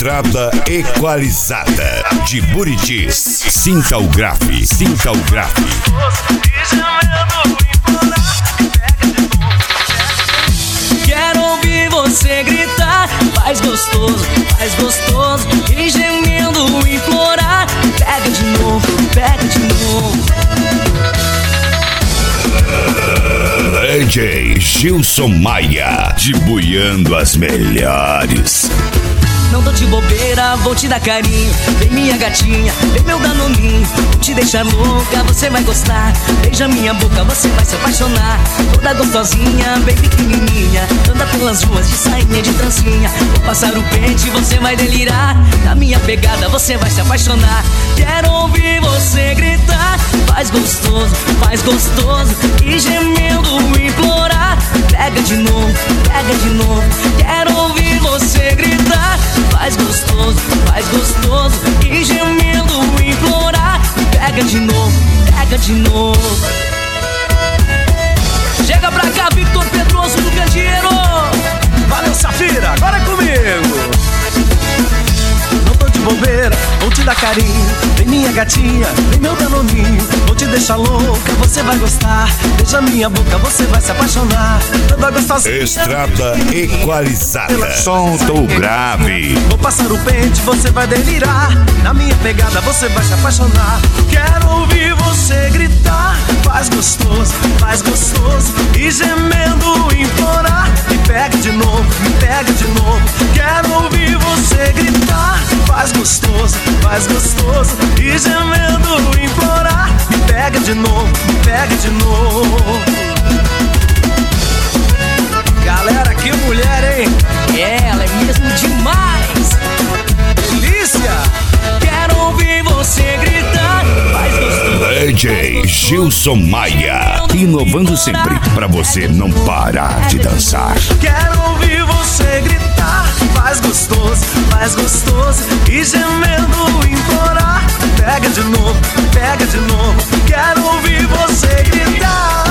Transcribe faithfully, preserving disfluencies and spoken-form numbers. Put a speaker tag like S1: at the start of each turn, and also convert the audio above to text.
S1: Estrada equalizada de Buritis. Sinta o grave, sinta o grave.
S2: Quero ouvir você gritar, faz gostoso, faz gostoso, e gemendo implorar. Pega de novo, pega de novo.
S1: D J Gilson Maia, debuiando as melhores.
S2: Não tô de bobeira, vou te dar carinho. Vem minha gatinha, vem meu danoninho. Vou te deixar louca, você vai gostar. Beija minha boca, você vai se apaixonar. Toda gostosinha, bem pequenininha. Anda pelas ruas de sainha de trancinha. Vou passar o pente, você vai delirar. Na minha pegada, você vai se apaixonar. Quero ouvir você gritar. Faz gostoso, faz gostoso, e gemendo implorar. Pega de novo, pega de novo. Quero ouvir você gritar. Faz gostoso, faz gostoso, e gemendo implorar. Pega de novo, pega de novo. Chega pra cá, Victor Pedroso do Candeeiro.
S3: Valeu, Safira, agora é comigo. Não tô de bobeira, vou te dar carinho. Vem minha gatinha, vem meu danoninho. Vou te deixar louca, você vai gostar. Beija minha boca, você vai se apaixonar. Toda gostosinha.
S1: Estrada equalizada. Solta o grave.
S3: Vou passar o pente, você vai delirar. Na minha pegada, você vai se apaixonar. Quero ouvir você gritar. Faz gostoso, faz gostoso, e gemendo implorar. Me pega de novo, me pega de novo. Quero ouvir você gritar. Faz gostoso, faz gostoso, e gemendo implorar. Me pega de novo, me pega de novo. Galera, que mulher, hein?
S2: É, ela é mesmo demais.
S3: Delícia!
S2: Quero ouvir você gritar. Faz gostoso.
S1: D J Gilson Maia, inovando sempre pra você não parar de dançar.
S3: Quero ouvir você gritar. Faz gostoso, faz gostoso, e gemendo implorar. Pega de novo, pega de novo. Quero ouvir você gritar.